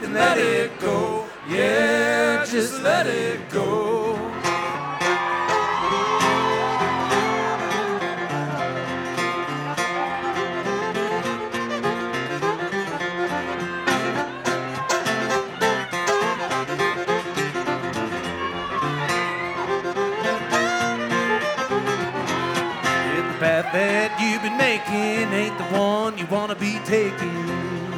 and let it go. Yeah, just let it go. If the path that you've been making ain't the one you wanna be taking,